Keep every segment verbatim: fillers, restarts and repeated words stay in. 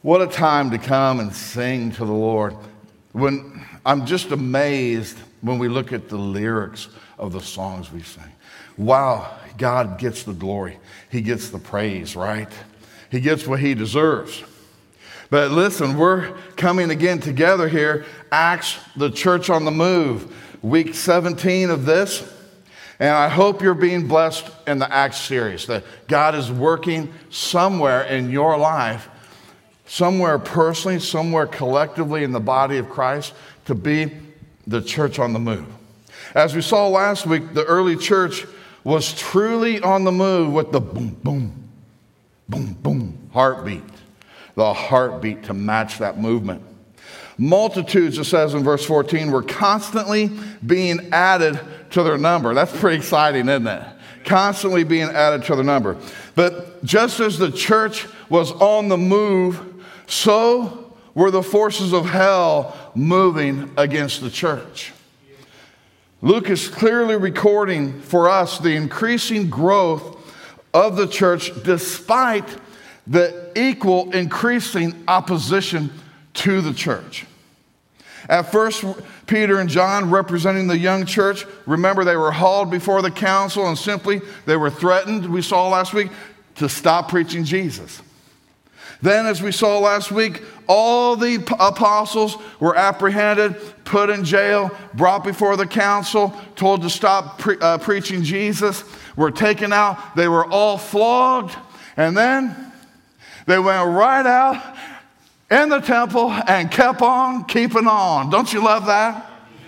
What a time to come and sing to the Lord. When I'm just amazed when we look at the lyrics of the songs we sing. Wow, God gets the glory. He gets the praise, right? He gets what he deserves. But listen, we're coming again together here. Acts, the church on the move. Week seventeen of this. And I hope you're being blessed in the Acts series. That God is working somewhere in your life, somewhere personally, somewhere collectively in the body of Christ, to be the church on the move. As we saw last week, the early church was truly on the move with the boom, boom, boom, boom heartbeat. The heartbeat to match that movement. Multitudes, it says in verse fourteen, were constantly being added to their number. That's pretty exciting, isn't it? Constantly being added to their number. But just as the church was on the move, so were the forces of hell moving against the church. Luke is clearly recording for us the increasing growth of the church despite the equal increasing opposition to the church. At first, Peter and John, representing the young church, remember they were hauled before the council and simply they were threatened, we saw last week, to stop preaching Jesus. Then, as we saw last week, all the apostles were apprehended, put in jail, brought before the council, told to stop pre- uh, preaching Jesus, were taken out. They were all flogged, and then they went right out in the temple and kept on keeping on. Don't you love that?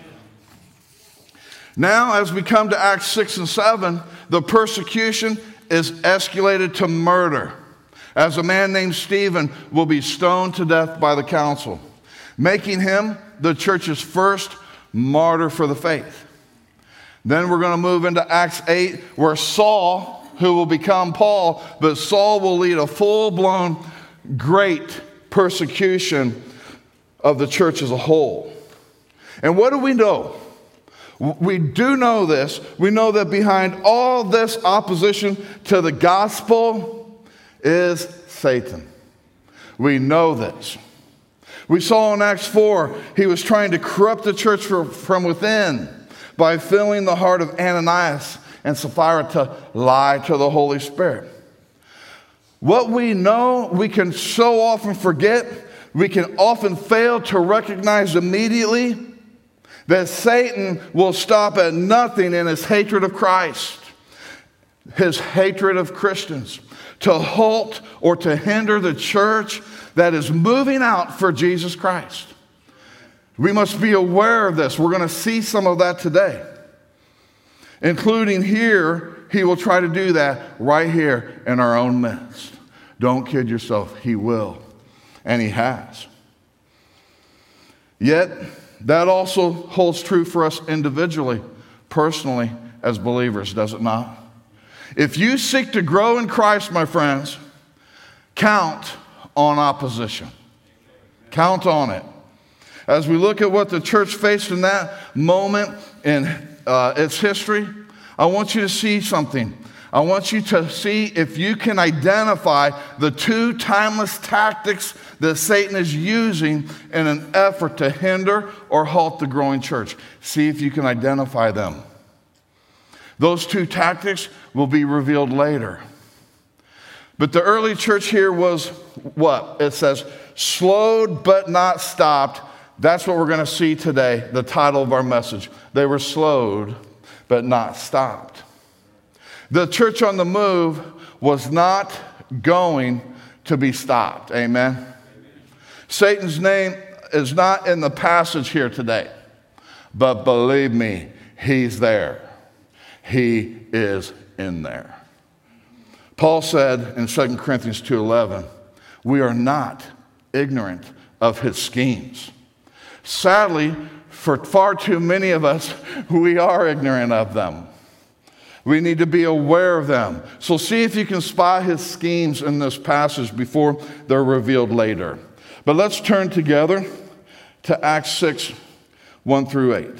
Now, as we come to Acts six and seven, the persecution is escalated to murder, as a man named Stephen will be stoned to death by the council, making him the church's first martyr for the faith. Then we're going to move into Acts eight, where Saul, who will become Paul, but Saul will lead a full-blown great persecution of the church as a whole. And what do we know? We do know this. We know that behind all this opposition to the gospel is Satan. We know this. We saw in Acts four, he was trying to corrupt the church from within by filling the heart of Ananias and Sapphira to lie to the Holy Spirit. What we know, we can so often forget, we can often fail to recognize immediately that Satan will stop at nothing in his hatred of Christ, his hatred of Christians, to halt or to hinder the church that is moving out for Jesus Christ. We must be aware of this. We're going to see some of that today. Including here, he will try to do that right here in our own midst. Don't kid yourself. He will. And he has. Yet, that also holds true for us individually, personally, as believers, does it not? If you seek to grow in Christ, my friends, count on opposition. Count on it. As we look at what the church faced in that moment in uh, its history, I want you to see something. I want you to see if you can identify the two timeless tactics that Satan is using in an effort to hinder or halt the growing church. See if you can identify them. Those two tactics will be revealed later. But the early church here was what? It says, slowed but not stopped. That's what we're going to see today, the title of our message. They were slowed but not stopped. The church on the move was not going to be stopped. Amen? Amen. Satan's name is not in the passage here today. But believe me, he's there. He is in there. Paul said in Second Corinthians two eleven, we are not ignorant of his schemes. Sadly, for far too many of us, we are ignorant of them. We need to be aware of them. So see if you can spot his schemes in this passage before they're revealed later. But let's turn together to Acts six, one through eight.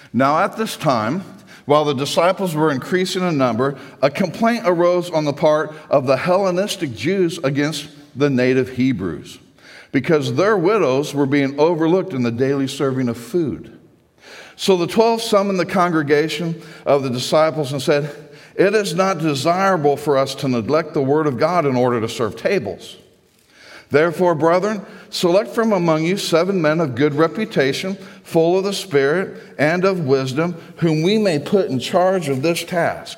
Now at this time, while the disciples were increasing in number, a complaint arose on the part of the Hellenistic Jews against the native Hebrews, because their widows were being overlooked in the daily serving of food. So the twelve summoned the congregation of the disciples and said, "It is not desirable for us to neglect the word of God in order to serve tables. Therefore, brethren, select from among you seven men of good reputation, full of the Spirit and of wisdom, whom we may put in charge of this task.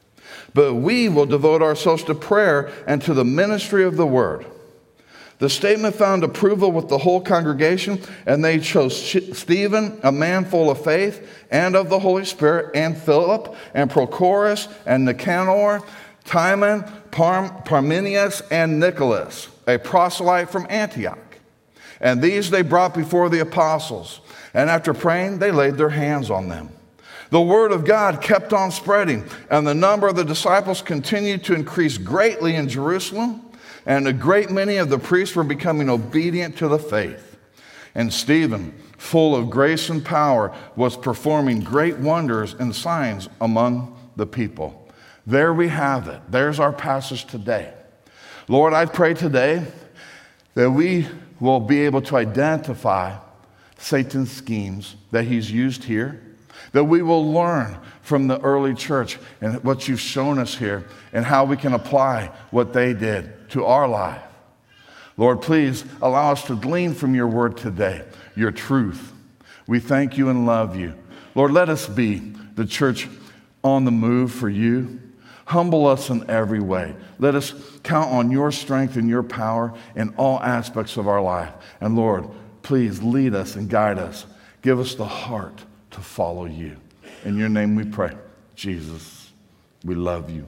But we will devote ourselves to prayer and to the ministry of the word." The statement found approval with the whole congregation, and they chose Stephen, a man full of faith and of the Holy Spirit, and Philip, and Prochorus, and Nicanor, Timon, Parm- Parmenius, and Nicholas, a proselyte from Antioch. And these they brought before the apostles, and after praying, they laid their hands on them. The word of God kept on spreading, and the number of the disciples continued to increase greatly in Jerusalem, and a great many of the priests were becoming obedient to the faith. And Stephen, full of grace and power, was performing great wonders and signs among the people. There we have it. There's our passage today. Lord, I pray today that we will be able to identify Satan's schemes that he's used here, that we will learn from the early church and what you've shown us here and how we can apply what they did to our life. Lord, please allow us to glean from your word today, your truth. We thank you and love you. Lord, let us be the church on the move for you. Humble us in every way. Let us count on your strength and your power in all aspects of our life. And Lord, please lead us and guide us. Give us the heart to follow you. In your name we pray. Jesus, we love you.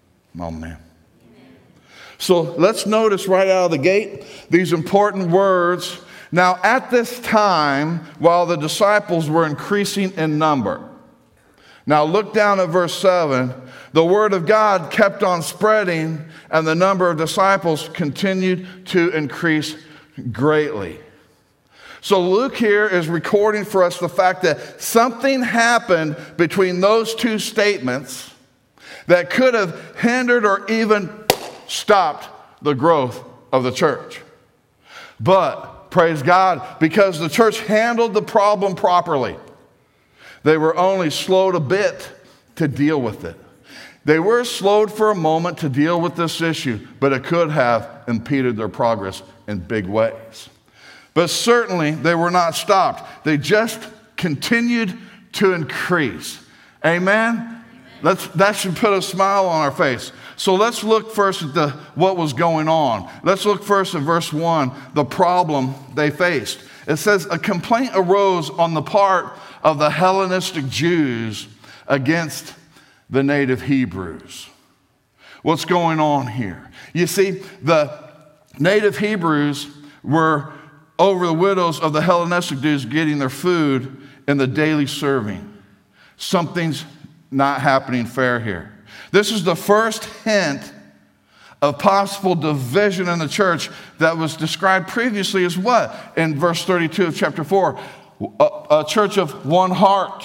Amen. So let's notice right out of the gate these important words. Now, at this time, while the disciples were increasing in number. Now, look down at verse seven. The word of God kept on spreading, and the number of disciples continued to increase greatly. So Luke here is recording for us the fact that something happened between those two statements that could have hindered or even stopped the growth of the church. But, praise God, because the church handled the problem properly, they were only slowed a bit to deal with it. They were slowed for a moment to deal with this issue, but it could have impeded their progress in big ways. But certainly they were not stopped. They just continued to increase. Amen? Let's, that should put a smile on our face. So let's look first at the, what was going on. Let's look first at verse one, the problem they faced. It says, a complaint arose on the part of the Hellenistic Jews against the native Hebrews. What's going on here? You see, the native Hebrews were over the widows of the Hellenistic Jews getting their food in the daily serving. Something's not happening fair here. This is the first hint of possible division in the church that was described previously as what? In verse thirty-two of chapter four, a, a church of one heart,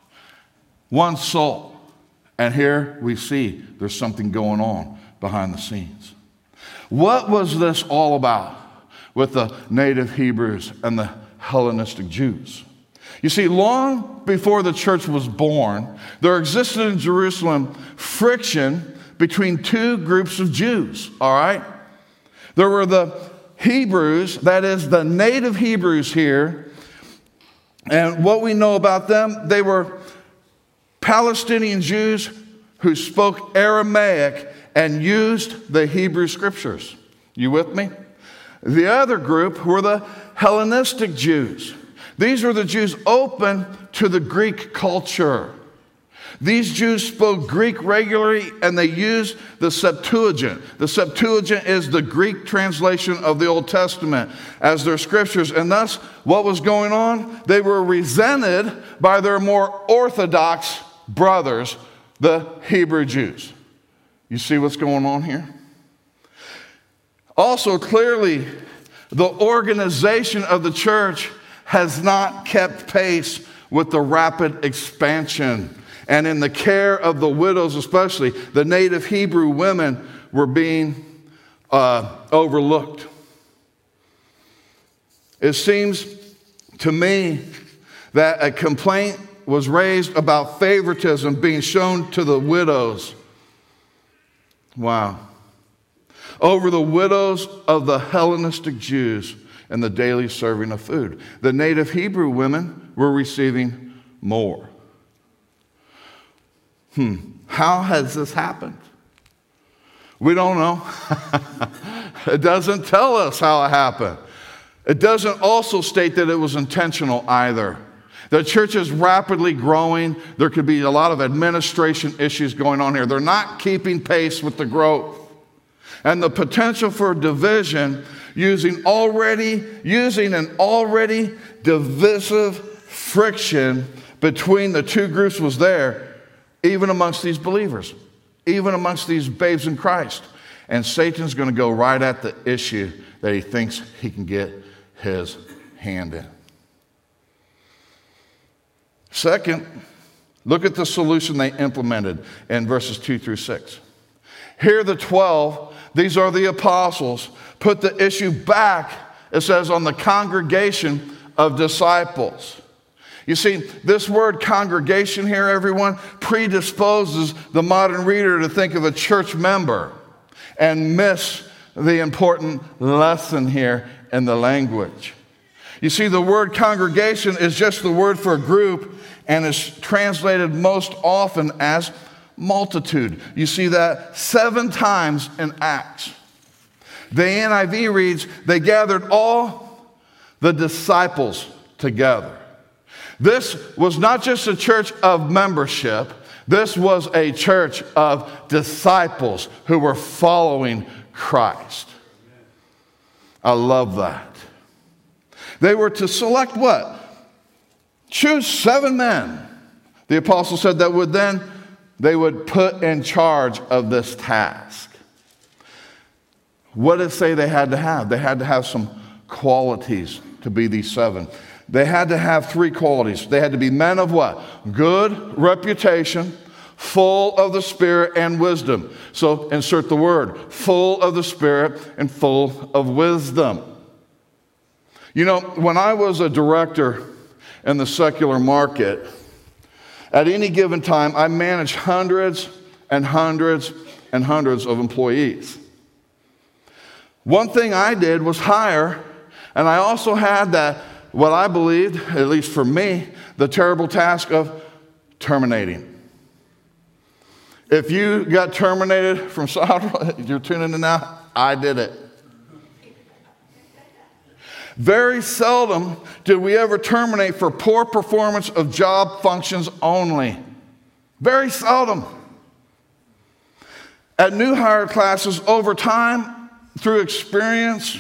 one soul. And here we see there's something going on behind the scenes. What was this all about with the native Hebrews and the Hellenistic Jews? You see, long before the church was born, there existed in Jerusalem friction between two groups of Jews, all right? There were the Hebrews, that is the native Hebrews here, and what we know about them, they were Palestinian Jews who spoke Aramaic and used the Hebrew scriptures. You with me? The other group were the Hellenistic Jews. These were the Jews open to the Greek culture. These Jews spoke Greek regularly, and they used the Septuagint. The Septuagint is the Greek translation of the Old Testament as their scriptures. And thus, what was going on? They were resented by their more orthodox brothers, the Hebrew Jews. You see what's going on here? Also, clearly, the organization of the church has not kept pace with the rapid expansion. And in the care of the widows especially, the native Hebrew women were being uh, overlooked. It seems to me that a complaint was raised about favoritism being shown to the widows. Wow. Over the widows of the Hellenistic Jews and the daily serving of food. The native Hebrew women were receiving more. Hmm. How has this happened? We don't know. It doesn't tell us how it happened. It doesn't also state that it was intentional either. The church is rapidly growing. There could be a lot of administration issues going on here. They're not keeping pace with the growth. And the potential for division using already using an already divisive friction between the two groups was there, even amongst these believers, even amongst these babes in Christ. And Satan's going to go right at the issue that he thinks he can get his hand in. Second, look at the solution they implemented in verses two through six. Here the twelve, these are the apostles, put the issue back, it says, on the congregation of disciples. You see, this word congregation here, everyone, predisposes the modern reader to think of a church member and miss the important lesson here in the language. You see, the word congregation is just the word for a group and is translated most often as multitude. You see that seven times in Acts. The N I V reads, they gathered all the disciples together. This was not just a church of membership. This was a church of disciples who were following Christ. I love that. They were to select what? Choose seven men. The apostle said that would then they would put in charge of this task. What did it say they had to have? They had to have some qualities to be these seven. They had to have three qualities. They had to be men of what? Good reputation, full of the Spirit and wisdom. So insert the word, full of the Spirit and full of wisdom. You know, when I was a director in the secular market, at any given time, I managed hundreds and hundreds and hundreds of employees. One thing I did was hire, and I also had that, what I believed, at least for me, the terrible task of terminating. If you got terminated from Sodra, you're tuning in now, I did it. Very seldom did we ever terminate for poor performance of job functions only. Very seldom. At new hire classes, over time, through experience,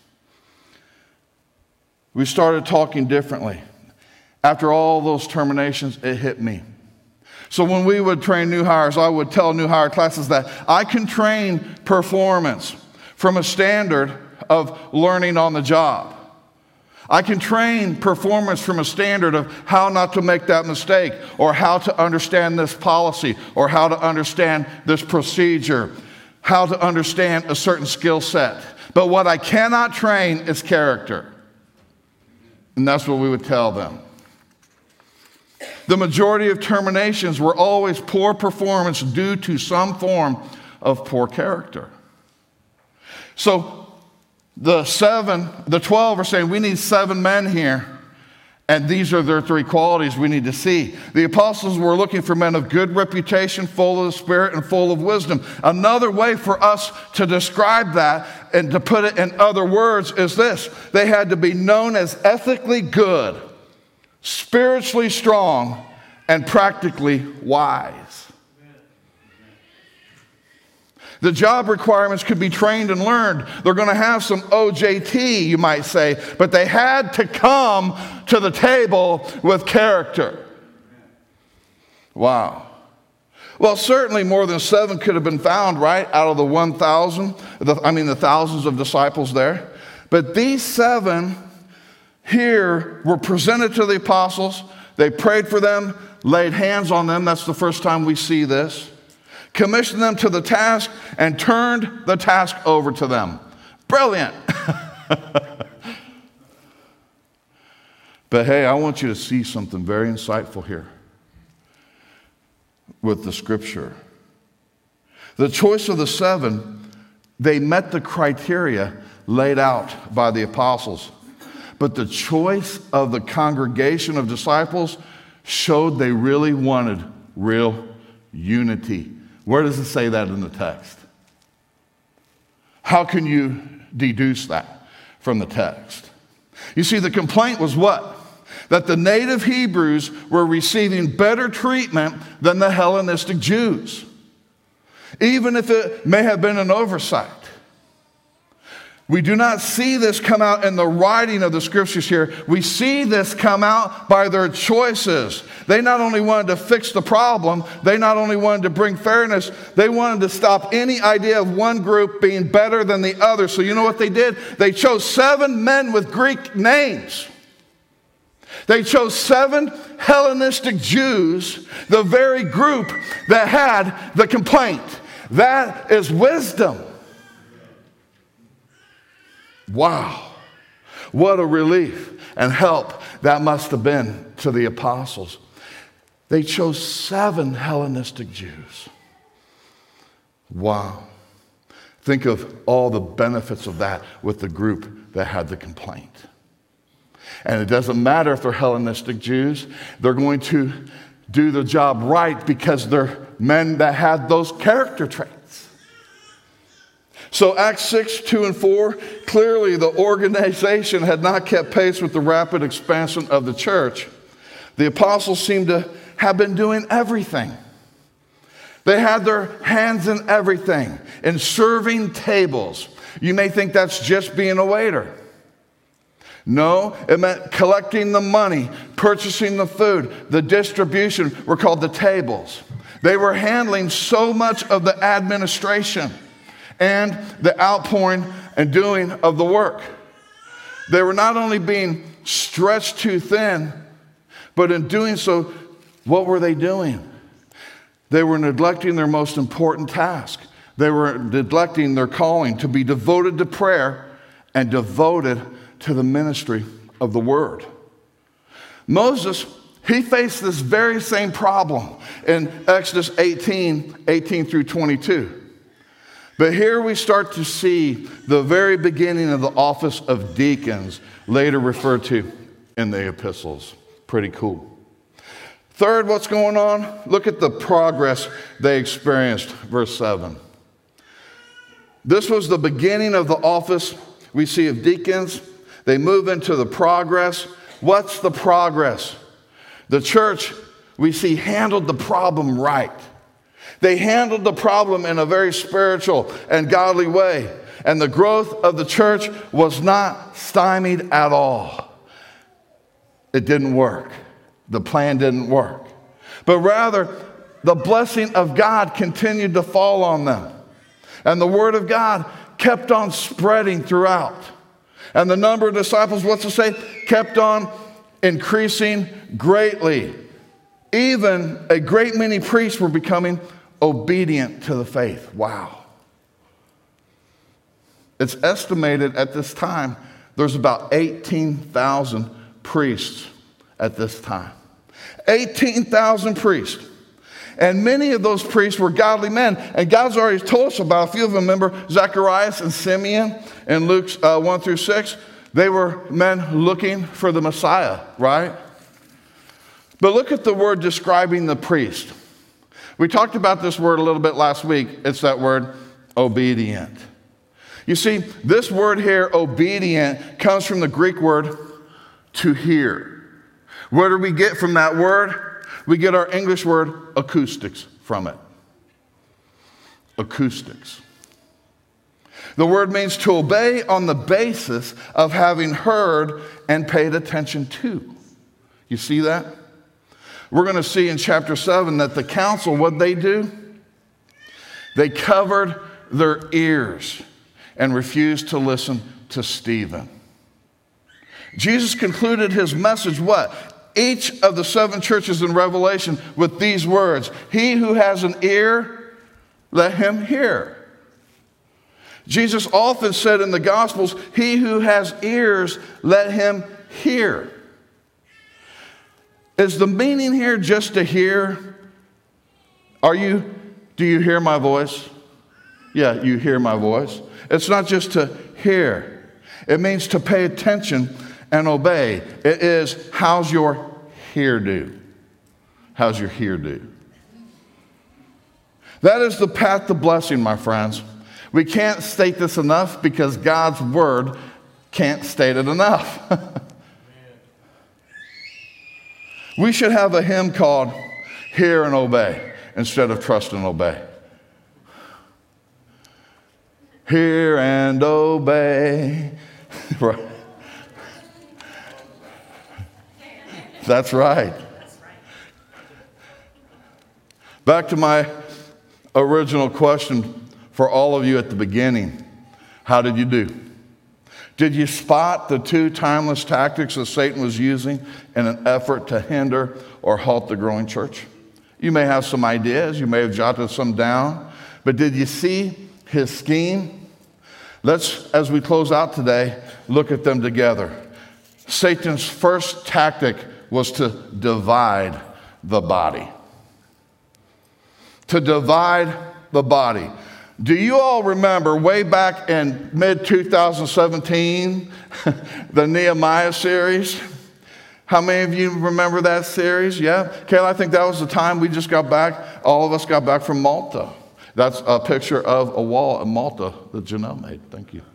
we started talking differently. After all those terminations, it hit me. So when we would train new hires, I would tell new hire classes that I can train performance from a standard of learning on the job. I can train performance from a standard of how not to make that mistake, or how to understand this policy, or how to understand this procedure, how to understand a certain skill set. But what I cannot train is character. And that's what we would tell them. The majority of terminations were always poor performance due to some form of poor character. So the seven, the twelve are saying, we need seven men here, and these are their three qualities we need to see. The apostles were looking for men of good reputation, full of the Spirit, and full of wisdom. Another way for us to describe that and to put it in other words is this. They had to be known as ethically good, spiritually strong, and practically wise. The job requirements could be trained and learned. They're going to have some O J T, you might say, but they had to come to the table with character. Wow. Well, certainly more than seven could have been found, right, out of the one thousand, I mean the thousands of disciples there. But these seven here were presented to the apostles. They prayed for them, laid hands on them. That's the first time we see this. Commissioned them to the task and turned the task over to them. Brilliant. But hey, I want you to see something very insightful here with the scripture. The choice of the seven, they met the criteria laid out by the apostles. But the choice of the congregation of disciples showed they really wanted real unity. Where does it say that in the text? How can you deduce that from the text? You see, the complaint was what? That the native Hebrews were receiving better treatment than the Hellenistic Jews, even if it may have been an oversight. We do not see this come out in the writing of the scriptures here. We see this come out by their choices. They not only wanted to fix the problem, they not only wanted to bring fairness, they wanted to stop any idea of one group being better than the other. So you know what they did? They chose seven men with Greek names. They chose seven Hellenistic Jews, the very group that had the complaint. That is wisdom. Wow. What a relief and help that must have been to the apostles. They chose seven Hellenistic Jews. Wow. Think of all the benefits of that with the group that had the complaint. And it doesn't matter if they're Hellenistic Jews. They're going to do the job right because they're men that had those character traits. So Acts six, two and four, clearly the organization had not kept pace with the rapid expansion of the church. The apostles seemed to have been doing everything. They had their hands in everything, in serving tables. You may think that's just being a waiter. No, it meant collecting the money, purchasing the food, the distribution were called the tables. They were handling so much of the administration and the outpouring and doing of the work. They were not only being stretched too thin, but in doing so, what were they doing? They were neglecting their most important task. They were neglecting their calling to be devoted to prayer and devoted to the ministry of the word. Moses, he faced this very same problem in Exodus eighteen, eighteen through twenty-two. But here we start to see the very beginning of the office of deacons, later referred to in the epistles. Pretty cool. Third, what's going on? Look at the progress they experienced, verse seven. This was the beginning of the office we see of deacons. They move into the progress. What's the progress? The church, we see, handled the problem right. They handled the problem in a very spiritual and godly way. And the growth of the church was not stymied at all. It didn't work. The plan didn't work. But rather, the blessing of God continued to fall on them. And the word of God kept on spreading throughout. And the number of disciples, what's it say? Kept on increasing greatly. Even a great many priests were becoming obedient to the faith. Wow. It's estimated at this time there's about eighteen thousand priests at this time. eighteen thousand priests. And many of those priests were godly men. And God's already told us about a few of them. Remember Zacharias and Simeon in Luke uh, one through six? They were men looking for the Messiah, right? But look at the word describing the priest. We talked about this word a little bit last week. It's that word, obedient. You see, this word here, obedient, comes from the Greek word to hear. Where do we get from that word? We get our English word acoustics from it. Acoustics. The word means to obey on the basis of having heard and paid attention to. You see that? We're going to see in chapter seven that the council, what they do? They covered their ears and refused to listen to Stephen. Jesus concluded his message what? each of the seven churches in Revelation with these words: he who has an ear, let him hear. Jesus often said in the Gospels, he who has ears, let him hear. Is the meaning here just to hear? Are you, do you hear my voice? Yeah, you hear my voice. It's not just to hear. It means to pay attention and obey. It is, how's your hear do? How's your hear do? That is the path to blessing, my friends. We can't state this enough because God's word can't state it enough. We should have a hymn called Hear and Obey instead of Trust and Obey. Hear and obey. Right. That's right. Back to my original question for all of you at the beginning. How did you do? Did you spot the two timeless tactics that Satan was using in an effort to hinder or halt the growing church? You may have some ideas. You may have jotted some down. But did you see his scheme? Let's, as we close out today, look at them together. Satan's first tactic was to divide the body. To divide the body. Do you all remember way back in mid twenty seventeen, the Nehemiah series? How many of you remember that series? Yeah? Kayla, I think that was the time we just got back. All of us got back from Malta. That's a picture of a wall in Malta that Janelle made. Thank you.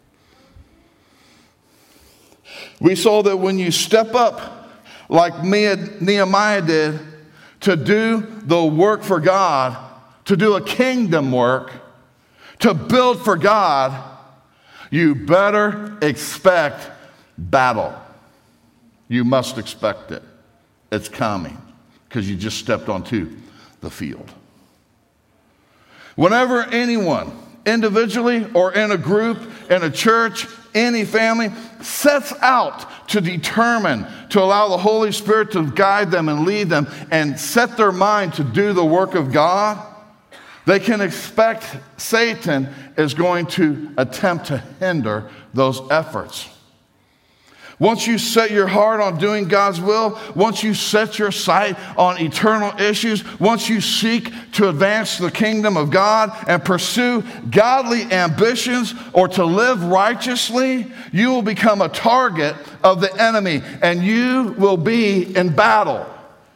We saw that when you step up like Nehemiah did to do the work for God, to do a kingdom work, to build for God, you better expect battle. You must expect it. It's coming because you just stepped onto the field. Whenever anyone, individually or in a group, in a church, any family, sets out to determine, to allow the Holy Spirit to guide them and lead them and set their mind to do the work of God, they can expect Satan is going to attempt to hinder those efforts. Once you set your heart on doing God's will, once you set your sight on eternal issues, once you seek to advance the kingdom of God and pursue godly ambitions or to live righteously, you will become a target of the enemy and you will be in battle.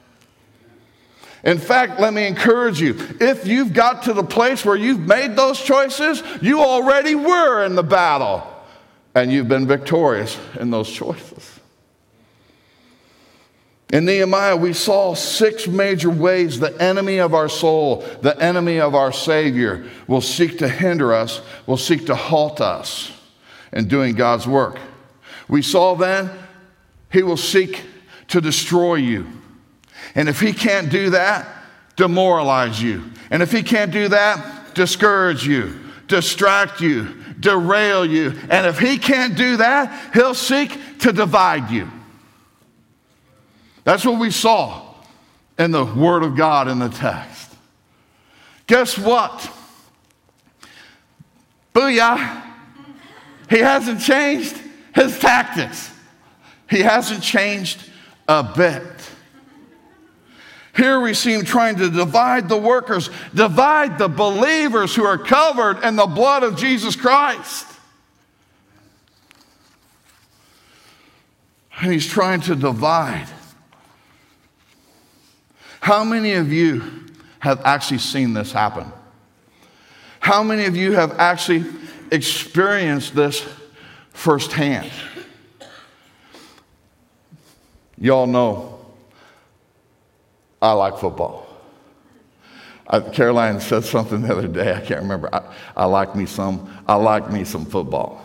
In fact, let me encourage you, if you've got to the place where you've made those choices, you already were in the battle. And you've been victorious in those choices. In Nehemiah, we saw six major ways the enemy of our soul, the enemy of our Savior, will seek to hinder us, will seek to halt us in doing God's work. We saw then, he will seek to destroy you. And if he can't do that, demoralize you. And if he can't do that, discourage you, distract you, derail you. And if he can't do that, he'll seek to divide you. That's what we saw in the Word of God in the text. Guess what? Booyah! He hasn't changed his tactics. He hasn't changed a bit. Here we see him trying to divide the workers, divide the believers who are covered in the blood of Jesus Christ. And he's trying to divide. How many of you have actually seen this happen? How many of you have actually experienced this firsthand? Y'all know I like football. I, Caroline said something the other day. I can't remember. I, I like me some. I like me some football.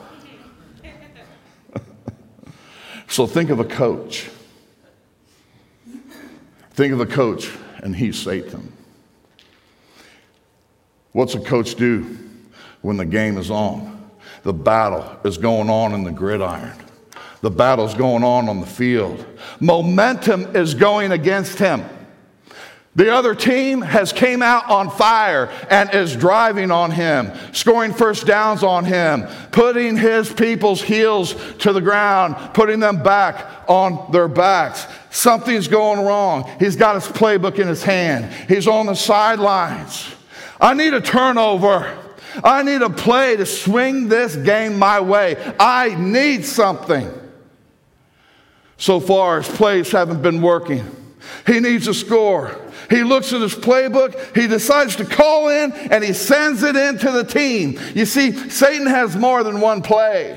So think of a coach. Think of a coach, and he's Satan. What's a coach do when the game is on? The battle is going on in the gridiron. The battle's going on on the field. Momentum is going against him. The other team has came out on fire and is driving on him, scoring first downs on him, putting his people's heels to the ground, putting them back on their backs. Something's going wrong. He's got his playbook in his hand. He's on the sidelines. I need a turnover. I need a play to swing this game my way. I need something. So far, his plays haven't been working. He needs a score. He looks at his playbook, he decides to call in, and he sends it in to the team. You see, Satan has more than one play.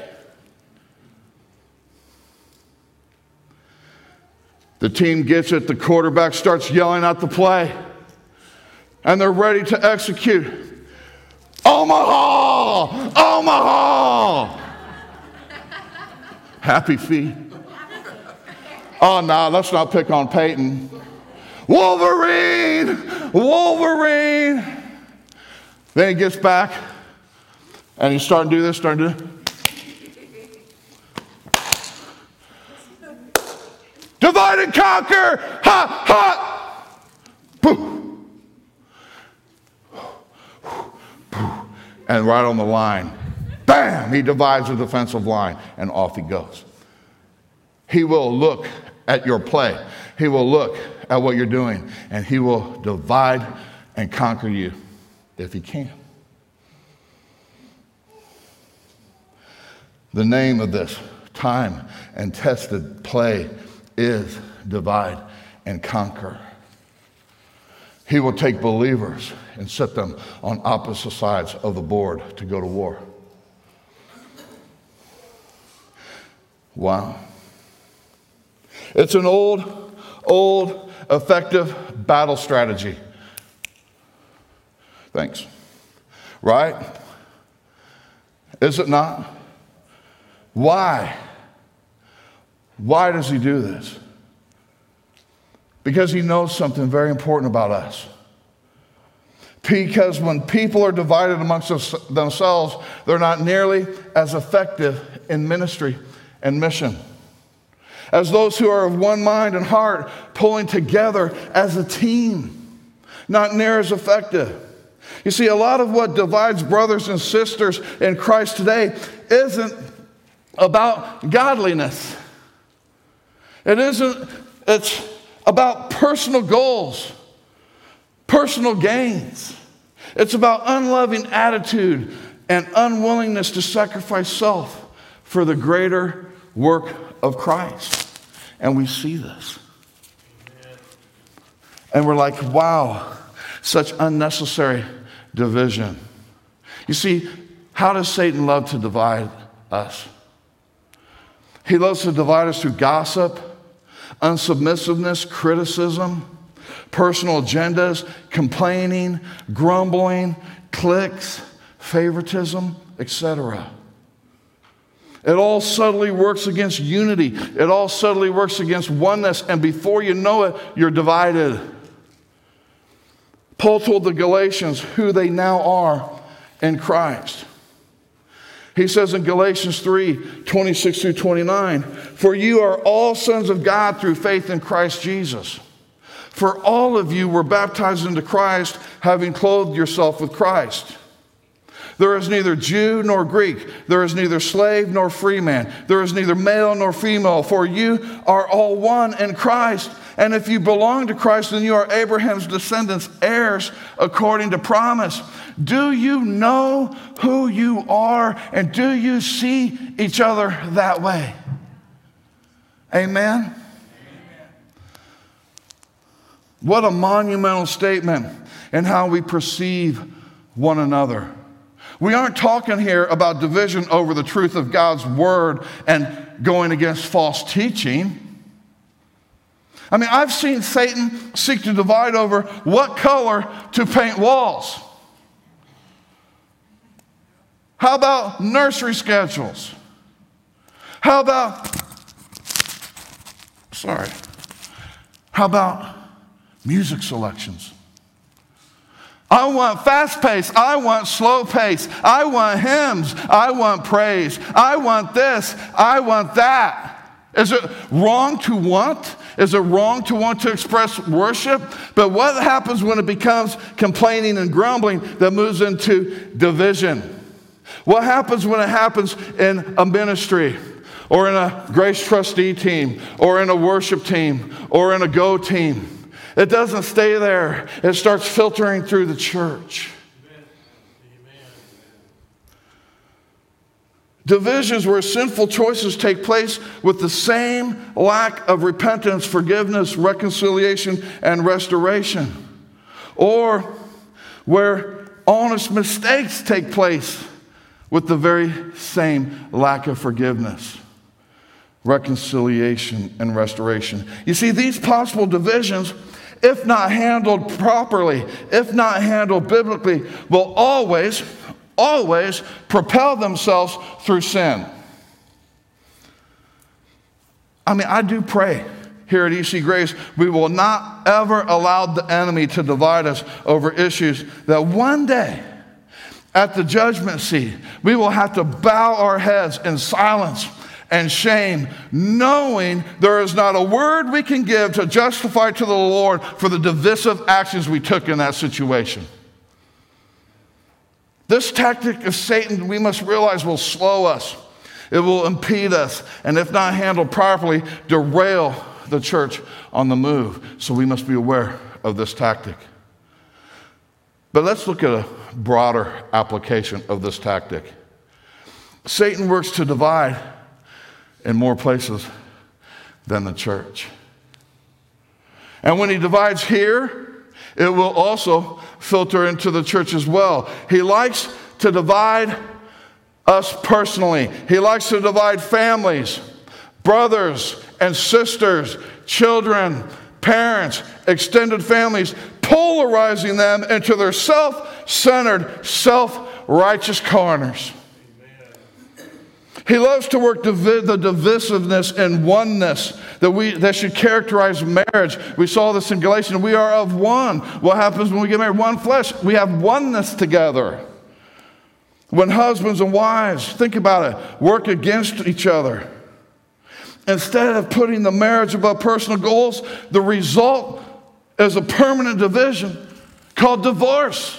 The team gets it, the quarterback starts yelling out the play, and they're ready to execute. Omaha! Omaha! Happy feet. Oh, no, let's not pick on Peyton. Wolverine! Wolverine! Then he gets back, and he's starting to do this, starting to do this. Divide and conquer! Ha! Ha! Poof! And right on the line, bam! He divides the defensive line, and off he goes. He will look at your play. He will look at what you're doing, and he will divide and conquer you if he can. The name of this time and tested play is divide and conquer. He will take believers and set them on opposite sides of the board to go to war. Wow. It's an old, old, effective battle strategy. Thanks. Right? Is it not? Why? Why does he do this? Because he knows something very important about us. Because when people are divided amongst themselves, they're not nearly as effective in ministry and mission as those who are of one mind and heart, pulling together as a team. Not near as effective. You see, a lot of what divides brothers and sisters in Christ today isn't about godliness. It isn't, it's about personal goals, personal gains. It's about unloving attitude and unwillingness to sacrifice self for the greater work of Christ. And we see this. And we're like, wow, such unnecessary division. You see, how does Satan love to divide us? He loves to divide us through gossip, unsubmissiveness, criticism, personal agendas, complaining, grumbling, cliques, favoritism, et cetera. It all subtly works against unity. It all subtly works against oneness. And before you know it, you're divided. Paul told the Galatians who they now are in Christ. He says in Galatians three, twenty-six through twenty-nine, "For you are all sons of God through faith in Christ Jesus. For all of you were baptized into Christ, having clothed yourself with Christ. There is neither Jew nor Greek. There is neither slave nor free man. There is neither male nor female. For you are all one in Christ. And if you belong to Christ, then you are Abraham's descendants, heirs according to promise. Do you know who you are? And do you see each other that way?" Amen? Amen. What a monumental statement in how we perceive one another. We aren't talking here about division over the truth of God's word and going against false teaching. I mean, I've seen Satan seek to divide over what color to paint walls. How about nursery schedules? How about, sorry, how about music selections? I want fast pace. I want slow pace. I want hymns. I want praise. I want this. I want that. Is it wrong to want? Is it wrong to want to express worship? But what happens when it becomes complaining and grumbling that moves into division? What happens when it happens in a ministry or in a grace trustee team or in a worship team or in a go team? It doesn't stay there. It starts filtering through the church. Divisions where sinful choices take place with the same lack of repentance, forgiveness, reconciliation, and restoration. Or where honest mistakes take place with the very same lack of forgiveness, reconciliation, and restoration. You see, these possible divisions, if not handled properly, if not handled biblically, will always always propel themselves through sin. I mean, I do pray here at E C Grace, we will not ever allow the enemy to divide us over issues that one day at the judgment seat, we will have to bow our heads in silence and shame, knowing there is not a word we can give to justify to the Lord for the divisive actions we took in that situation. This tactic of Satan, we must realize, will slow us. It will impede us, and if not handled properly, derail the church on the move. So we must be aware of this tactic. But let's look at a broader application of this tactic. Satan works to divide in more places than the church. And when he divides here, it will also filter into the church as well. He likes to divide us personally. He likes to divide families, brothers and sisters, children, parents, extended families, polarizing them into their self-centered, self-righteous corners. He loves to work divi- the divisiveness and oneness that we that should characterize marriage. We saw this in Galatians. We are of one. What happens when we get married? One flesh. We have oneness together. When husbands and wives, think about it, work against each other, instead of putting the marriage above personal goals, the result is a permanent division called divorce.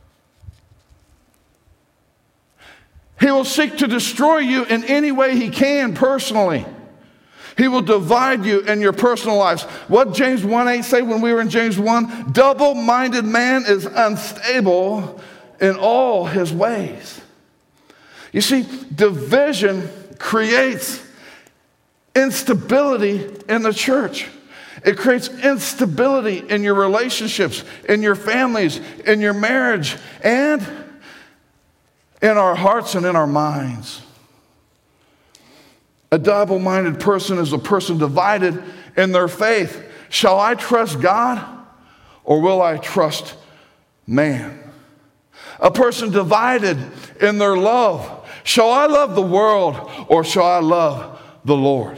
He will seek to destroy you in any way he can personally. He will divide you in your personal lives. What James one eight say when we were in James one? Double-minded man is unstable in all his ways. You see, division creates instability in the church. It creates instability in your relationships, in your families, in your marriage, and in our hearts and in our minds. A double-minded person is a person divided in their faith. Shall I trust God or will I trust man? A person divided in their love. Shall I love the world or shall I love the Lord?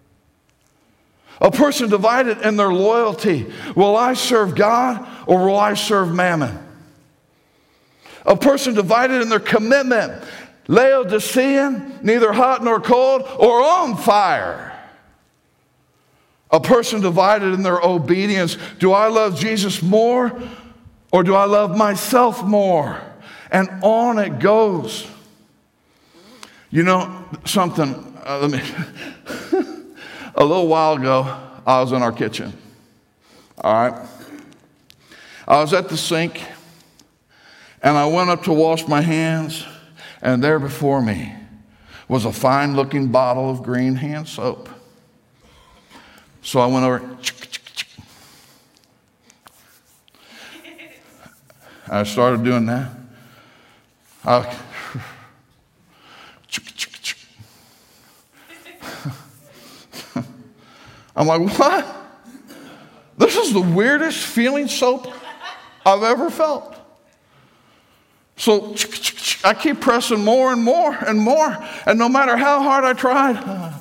A person divided in their loyalty. Will I serve God or will I serve mammon? A person divided in their commitment, Laodicean, neither hot nor cold, or on fire. A person divided in their obedience, do I love Jesus more or do I love myself more? And on it goes. You know something, uh, let me, a little while ago, I was in our kitchen, all right? I was at the sink, and I went up to wash my hands, and there before me was a fine-looking bottle of green hand soap. So I went over, I started doing that. I, I'm like, what? This is the weirdest feeling soap I've ever felt. So I keep pressing more and more and more, and no matter how hard I tried,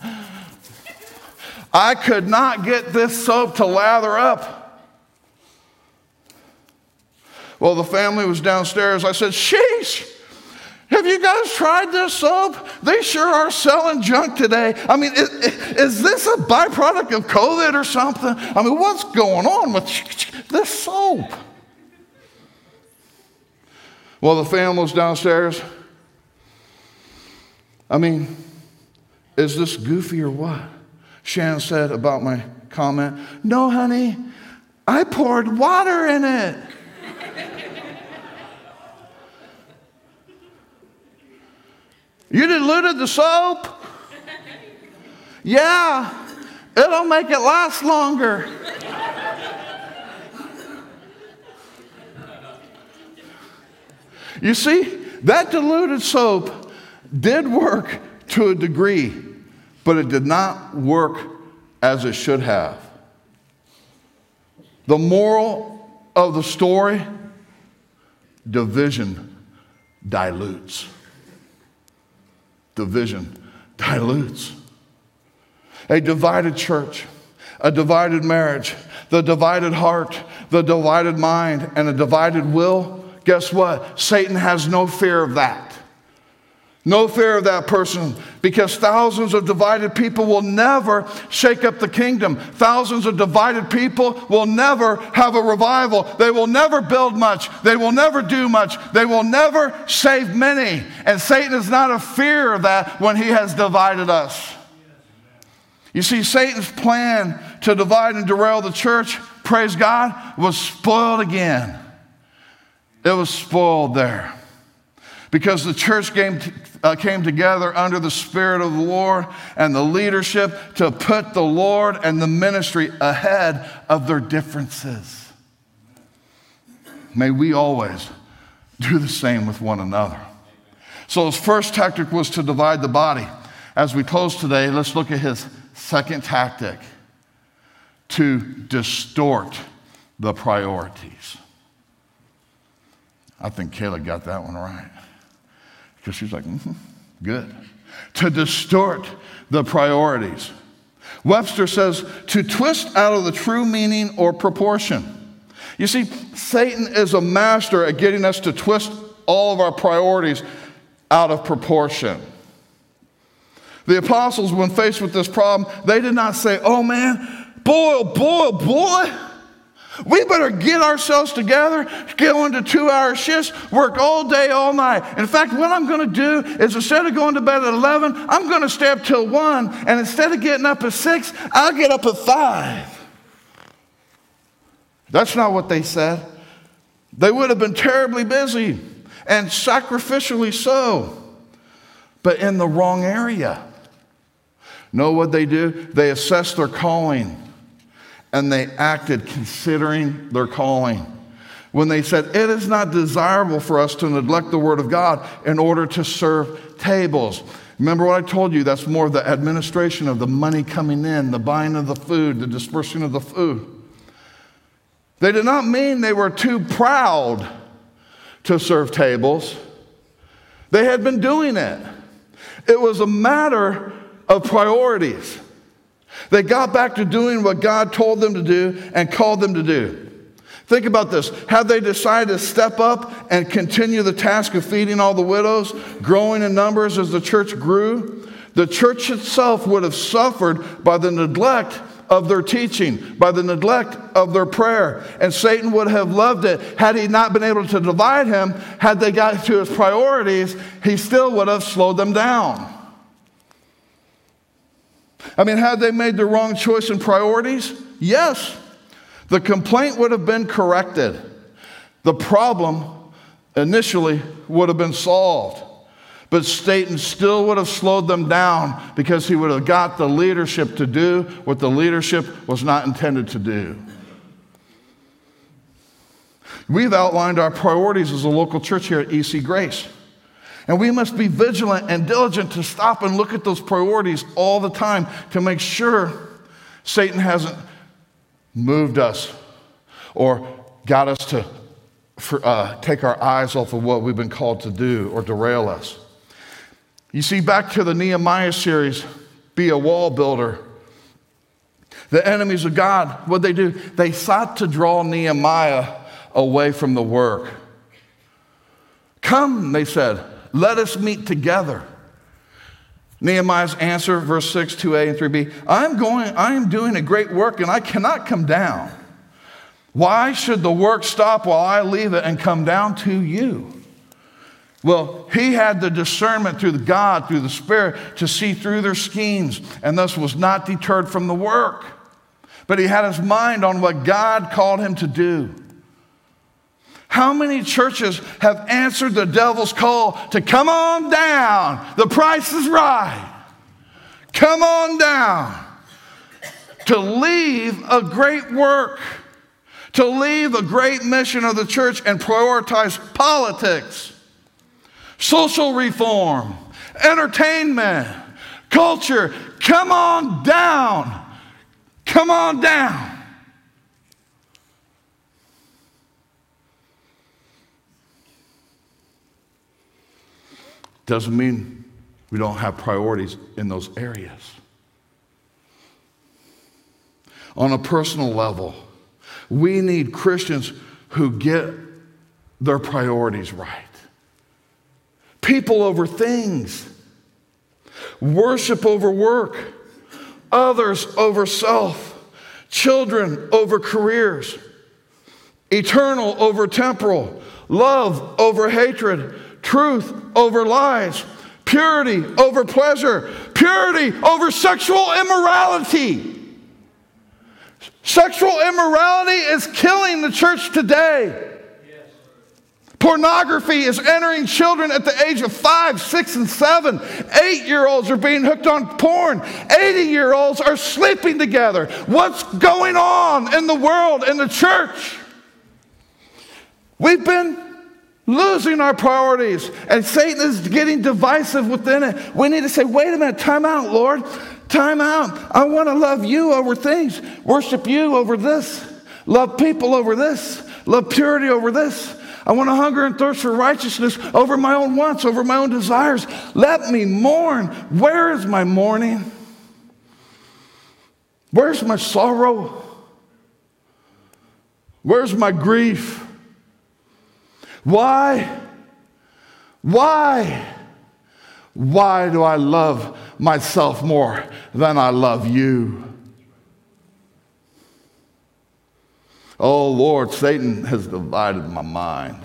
I could not get this soap to lather up. Well, the family was downstairs. I said, sheesh, have have you guys tried this soap? They sure are selling junk today. I mean, is, is this a byproduct of COVID or something? I mean, what's going on with this soap? Well, the family's downstairs. I mean, is this goofy or what? Shannon said about my comment, no, honey, I poured water in it. You diluted the soap? Yeah, it'll make it last longer. You see, that diluted soap did work to a degree, but it did not work as it should have. The moral of the story, division dilutes. Division dilutes. A divided church, a divided marriage, the divided heart, the divided mind, and a divided will. Guess what? Satan has no fear of that. No fear of that person, because thousands of divided people will never shake up the kingdom. Thousands of divided people will never have a revival. They will never build much. They will never do much. They will never save many. And Satan is not a fear of that when he has divided us. You see, Satan's plan to divide and derail the church, praise God, was spoiled again. It was spoiled there. Because the church came, uh, came together under the Spirit of the Lord and the leadership to put the Lord and the ministry ahead of their differences. May we always do the same with one another. So his first tactic was to divide the body. As we close today, let's look at his second tactic, to distort the priorities. I think Kayla got that one right. Because she's like, mm-hmm, good. To distort the priorities. Webster says, to twist out of the true meaning or proportion. You see, Satan is a master at getting us to twist all of our priorities out of proportion. The apostles, when faced with this problem, they did not say, oh man, boy, boy, boy, we better get ourselves together, go into two-hour shifts, work all day, all night. In fact, what I'm going to do is instead of going to bed at eleven, I'm going to stay up till one, and instead of getting up at six, I'll get up at five. That's not what they said. They would have been terribly busy, and sacrificially so, but in the wrong area. Know what they do? They assessed their calling. And they acted considering their calling. When they said, it is not desirable for us to neglect the word of God in order to serve tables. Remember what I told you? That's more of the administration of the money coming in, the buying of the food, the dispersing of the food. They did not mean they were too proud to serve tables. They had been doing it. It was a matter of priorities. They got back to doing what God told them to do and called them to do. Think about this. Had they decided to step up and continue the task of feeding all the widows, growing in numbers as the church grew, the church itself would have suffered by the neglect of their teaching, by the neglect of their prayer. And Satan would have loved it had he not been able to divide him. Had they got to his priorities, he still would have slowed them down. I mean, had they made the wrong choice in priorities? Yes. The complaint would have been corrected. The problem initially would have been solved. But Satan still would have slowed them down because he would have got the leadership to do what the leadership was not intended to do. We've outlined our priorities as a local church here at E C Grace. And we must be vigilant and diligent to stop and look at those priorities all the time to make sure Satan hasn't moved us or got us to for, uh, take our eyes off of what we've been called to do or derail us. You see, back to the Nehemiah series, be a wall builder. The enemies of God, what they do? They sought to draw Nehemiah away from the work. Come, they said. Let us meet together. Nehemiah's answer, verse six, two a and three b, I'm going, I am doing a great work and I cannot come down. Why should the work stop while I leave it and come down to you? Well, he had the discernment through God, through the Spirit, to see through their schemes, and thus was not deterred from the work. But he had his mind on what God called him to do. How many churches have answered the devil's call to come on down? The price is right. Come on down. To leave a great work, to leave a great mission of the church and prioritize politics, social reform, entertainment, culture. Come on down. Come on down. Doesn't mean we don't have priorities in those areas. On a personal level, we need Christians who get their priorities right. People over things. Worship over work. Others over self. Children over careers. Eternal over temporal. Love over hatred. Truth over lies. Purity over pleasure. Purity over sexual immorality. Sexual immorality is killing the church today. Yes. Pornography is entering children at the age of five, six, and seven. Eight-year-olds are being hooked on porn. eighty-year-olds are sleeping together. What's going on in the world, in the church? We've been losing our priorities, and Satan is getting divisive within it. We need to say, wait a minute, time out, Lord. Time out. I want to love you over things. Worship you over this. Love people over this. Love purity over this. I want to hunger and thirst for righteousness over my own wants, over my own desires. Let me mourn. Where is my mourning? Where's my sorrow? Where's my grief? Why? Why? Why do I love myself more than I love you? Oh Lord, Satan has divided my mind.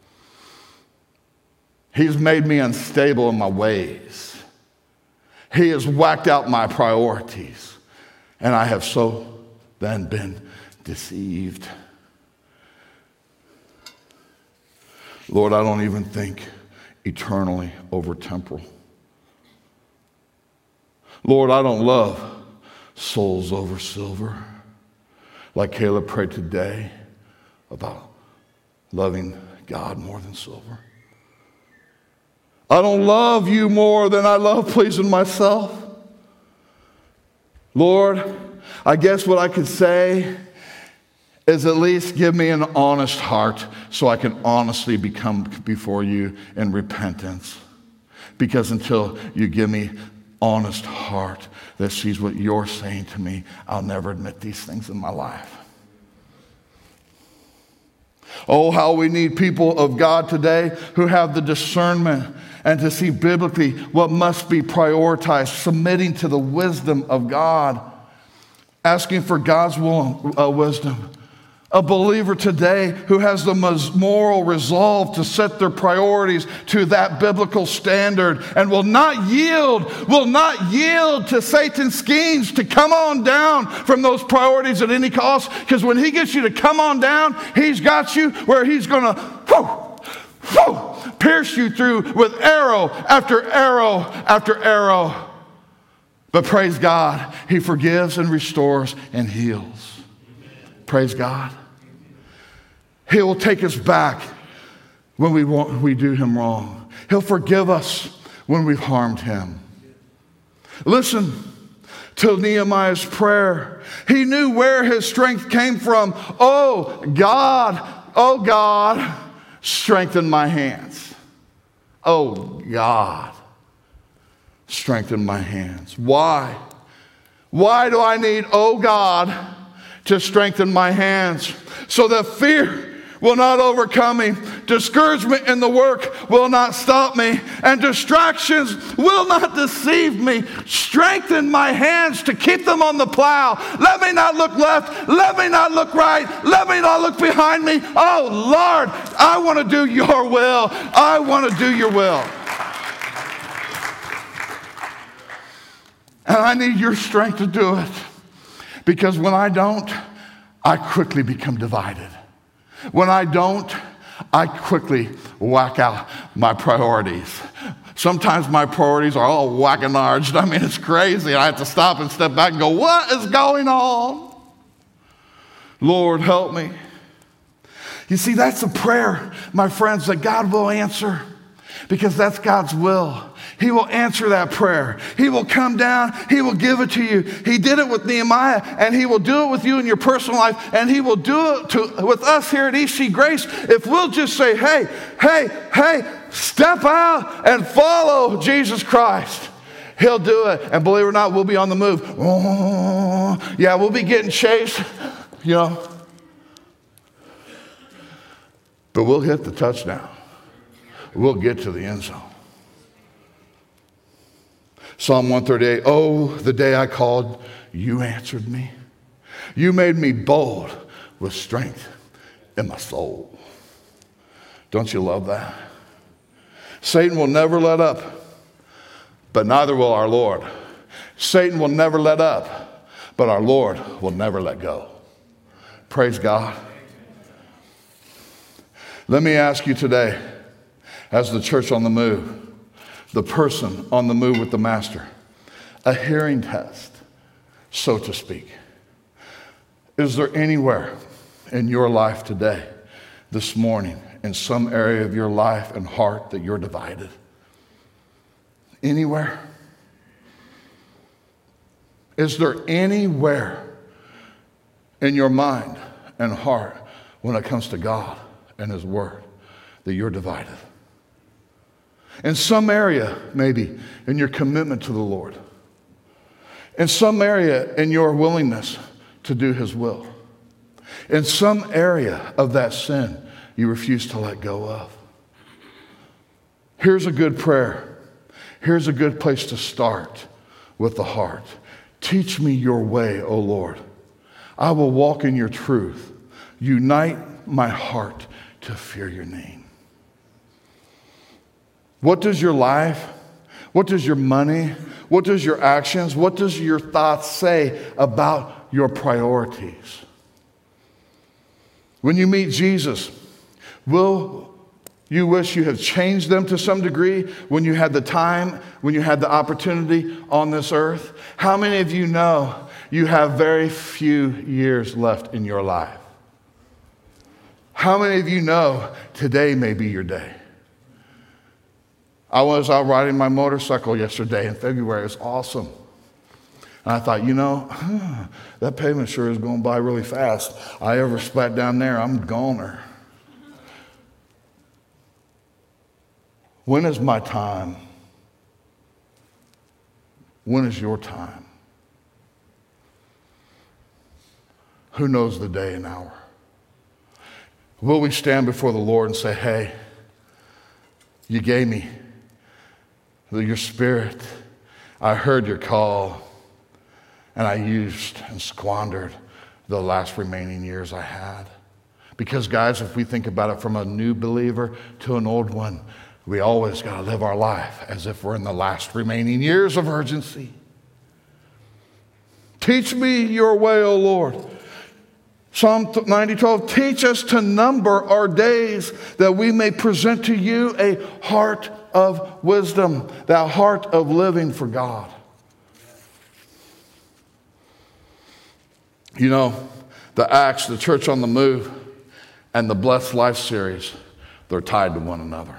He's made me unstable in my ways. He has whacked out my priorities, and I have so then been deceived. Lord, I don't even think eternally over temporal. Lord, I don't love souls over silver, like Caleb prayed today about loving God more than silver. I don't love you more than I love pleasing myself. Lord, I guess what I could say is at least give me an honest heart so I can honestly become before you in repentance. Because until you give me honest heart that sees what you're saying to me, I'll never admit these things in my life. Oh, how we need people of God today who have the discernment and to see biblically what must be prioritized, submitting to the wisdom of God, asking for God's will, uh, wisdom. A believer today who has the moral resolve to set their priorities to that biblical standard and will not yield, will not yield to Satan's schemes to come on down from those priorities at any cost. Because when he gets you to come on down, he's got you where he's going to whoo, whoo, pierce you through with arrow after arrow after arrow. But praise God, he forgives and restores and heals. Praise God. He will take us back when we, want, we do him wrong. He'll forgive us when we've harmed him. Listen to Nehemiah's prayer. He knew where his strength came from. Oh God, oh God, strengthen my hands. Oh God, strengthen my hands. Why? Why do I need, oh God, to strengthen my hands? So that fear will not overcome me. Discouragement in the work will not stop me, and distractions will not deceive me. Strengthen my hands to keep them on the plow. Let me not look left. Let me not look right. Let me not look behind me. Oh, Lord, I want to do your will. I want to do your will. And I need your strength to do it. Because when I don't, I quickly become divided. When I don't, I quickly whack out my priorities. Sometimes my priorities are all whack-a-narged. I mean, it's crazy. I have to stop and step back and go, what is going on? Lord, help me. You see, that's a prayer, my friends, that God will answer, because that's God's will. He will answer that prayer. He will come down. He will give it to you. He did it with Nehemiah, and he will do it with you in your personal life, and he will do it to, with us here at E C Grace if we'll just say, hey, hey, hey, step out and follow Jesus Christ. He'll do it. And believe it or not, we'll be on the move. Oh, yeah, we'll be getting chased, you know. But we'll hit the touchdown. We'll get to the end zone. Psalm one thirty-eight, oh, the day I called, you answered me. You made me bold with strength in my soul. Don't you love that? Satan will never let up, but neither will our Lord. Satan will never let up, but our Lord will never let go. Praise God. Let me ask you today, as the church on the move, the person on the move with the master, a hearing test, so to speak. Is there anywhere in your life today, this morning, in some area of your life and heart that you're divided? Anywhere? Is there anywhere in your mind and heart when it comes to God and His Word that you're divided? In some area, maybe, in your commitment to the Lord. In some area, in your willingness to do His will. In some area of that sin you refuse to let go of. Here's a good prayer. Here's a good place to start with the heart. Teach me your way, O Lord. I will walk in your truth. Unite my heart to fear your name. What does your life, what does your money, what does your actions, what does your thoughts say about your priorities? When you meet Jesus, will you wish you had changed them to some degree when you had the time, when you had the opportunity on this earth? How many of you know you have very few years left in your life? How many of you know today may be your day? I was out riding my motorcycle yesterday in February. It was awesome. And I thought, you know, that pavement sure is going by really fast. I ever splat down there, I'm a goner. When is my time? When is your time? Who knows the day and hour? Will we stand before the Lord and say, hey, you gave me your Spirit. I heard your call, and I used and squandered the last remaining years I had. Because, guys, if we think about it from a new believer to an old one, we always got to live our life as if we're in the last remaining years of urgency. Teach me your way, O Lord. Psalm ninety twelve, teach us to number our days that we may present to you a heart of wisdom, that heart of living for God. You know, the Acts, the Church on the Move, and the Blessed Life series, they're tied to one another.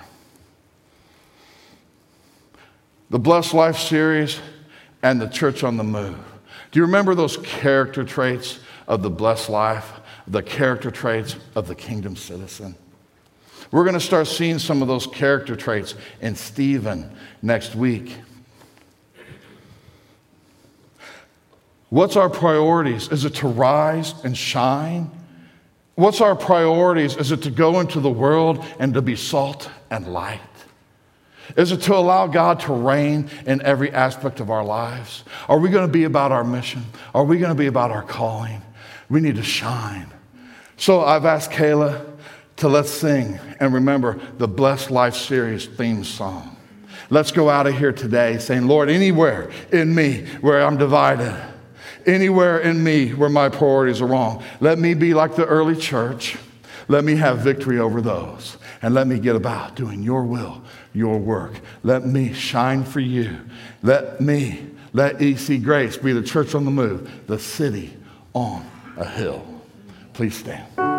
The Blessed Life series and the Church on the Move. Do you remember those character traits of the blessed life, the character traits of the kingdom citizen? We're going to start seeing some of those character traits in Stephen next week. What's our priorities? Is it to rise and shine What's our priorities? Is it to go into the world and to be salt and light? Is it to allow God to reign in every aspect of our lives? Are we going to be about our mission? Are we going to be about our calling? We need to shine. So I've asked Kayla to let's sing and remember the Blessed Life series theme song. Let's go out of here today saying, Lord, anywhere in me where I'm divided, anywhere in me where my priorities are wrong, let me be like the early church. Let me have victory over those. And let me get about doing your will, your work. Let me shine for you. Let me, let E C Grace be the church on the move, the city on a hill. Please stand.